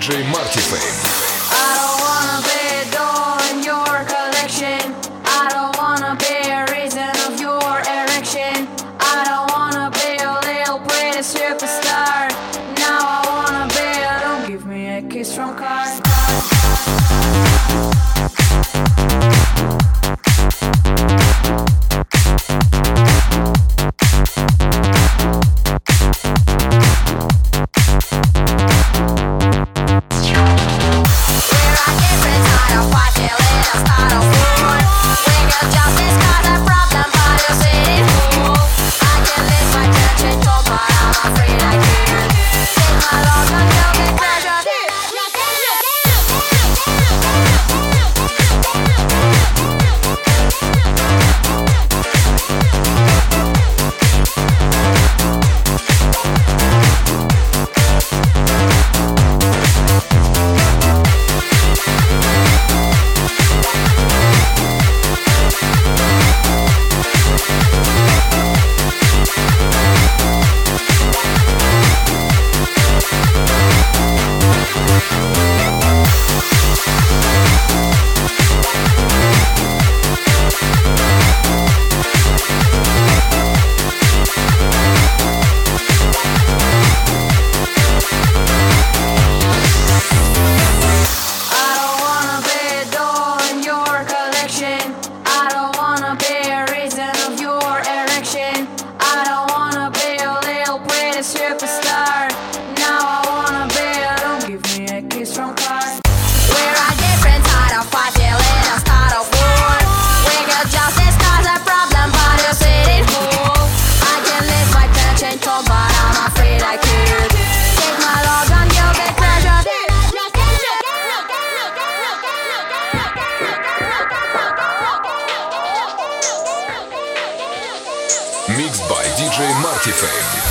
DJ Marty Fame. I don't wanna be a doll in your collection. I don't wanna be a reason of your erection. I don't wanna be a little pretty superstar. Now I wanna be a don't give me a kiss from Cars. Superstar. Now I wanna be a don't give me a kiss from Cars. We're a different side of party, let us start a war. We could just discuss the problem, but you see it whole. I can live my potential, but I'm afraid I could. Take my love and you'll get treasured. Mixed by DJ Marty Fame.